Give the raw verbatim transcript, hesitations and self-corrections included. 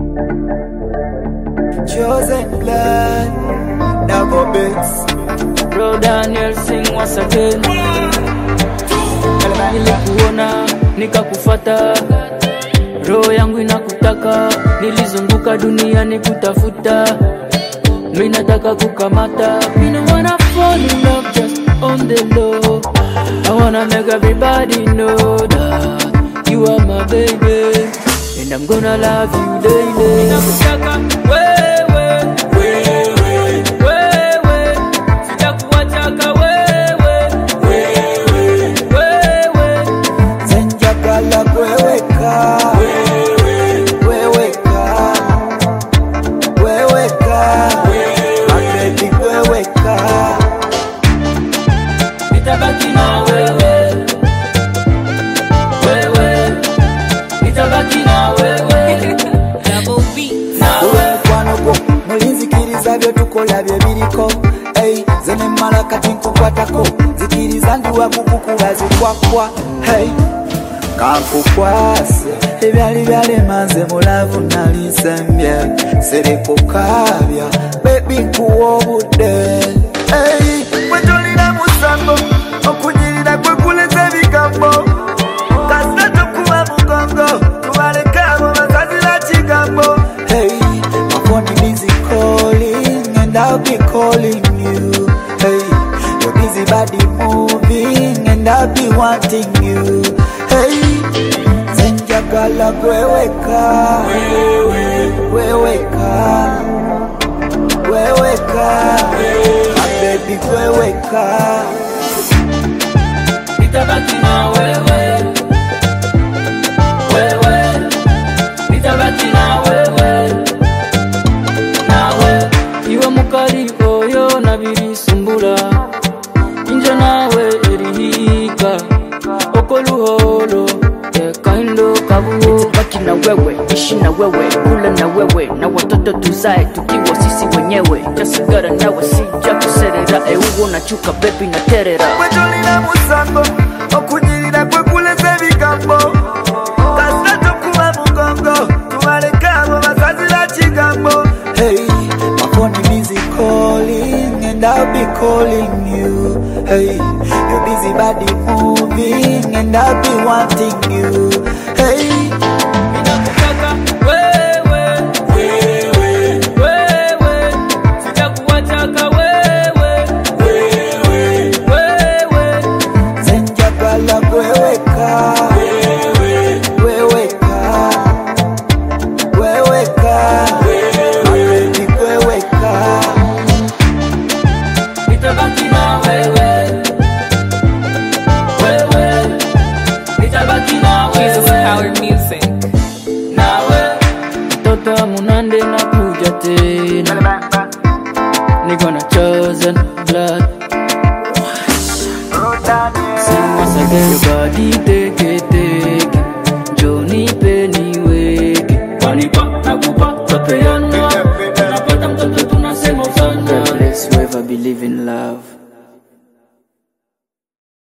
Chosen blood, double bits. Bro Daniel sing once again. Nilikuona nikakufata, roho yangu inakutaka. Nilizunguka dunia nikutafuta, mimi nataka kukamata. Me no wanna fall in love just on the low. I wanna make everybody know that you are my baby, and I'm gonna love you daily. Ninakutaka wewe, wewe, wewe, sitakuacha wewe, wewe, wewe, zenjagala wewe ka, wewe, wewe ka, wewe ka, my baby wewe ka. Nitabaki na wewe, wewe, nitabaki na wewe. Double B. Uwe mkwano go, mulinzikiriza byo tukola bye biriko. Hey, zene mala kati nkukwatako, zikiriza nduwa kukukuba zikwakwa. Hey, kankukwase, ebyali byalemanze mulavu nali nsembye. Sereko kabya, baby nkuwa obudde. Hey, wetulina musango, okunyirira kwe kuleza bigambo. Kasita tukuba mugongo, tubaleka abo basazira kigambo. Hey, my phone is busy calling and I'll be calling you. Hey, your busy body moving and I'll be wanting you. Hey, zenjagala kweweka, kweweka, kweweka, my baby kweweka. Nitabaki na wewe, wewe, nitabaki na wewe, nawe. Iwe mukali oyo nabirisumbula, inje nawe erihika, okoluholo tekaindo kabuo. Nitabaki na wewe, ishi na wewe, kula na wewe, na watoto tuzae tukiwa sisi wenyewe. Jasigara nawe sija kuserera, euwo na chuka baby na terera. Wetulina musango, okunyirira kwe kuleza bigambo. Kasita tukuba mugongo, tubaleka abo basazira kigambo. Hey, my phone is busy calling and I'll be calling you. Hey, your busy body moving and I'll be wanting you. Hey, Ninakutaka wewe, wewe, wewe, sitakuacha wewe, wewe, wewe, zenjagala kweweka, kweweka, kweweka, my baby kweweka. nitabaki na wewe, wewe, nitabaki na Jesus wewe, Power Music. nawe. Mtoto munande na kuja tena, niko na chosen blood. Sing once again, your body